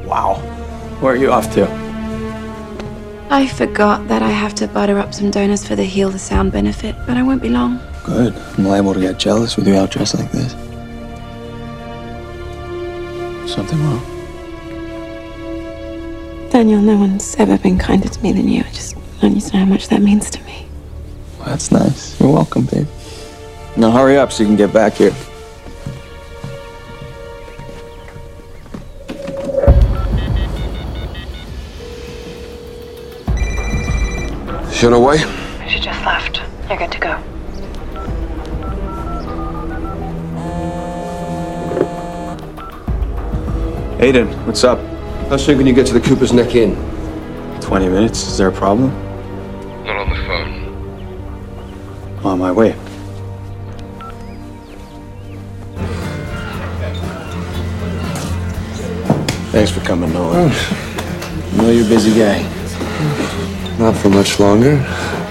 Wow. Where are you off to? I forgot that I have to butter up some donors for the Heal the Sound benefit, but I won't be long. Good. I'm liable to get jealous with you out dressed like this. Something wrong? Daniel, no one's ever been kinder to me than you. I just want you to know how much that means to me. Well, that's nice. You're welcome, babe. Now hurry up so you can get back here. She on her way? She just left. You're good to go. Aiden, what's up? How soon can you get to the Cooper's Neck Inn? 20 minutes. Is there a problem? Not on the phone. On my way. Thanks for coming, Nolan. I know you're a busy guy. Not for much longer.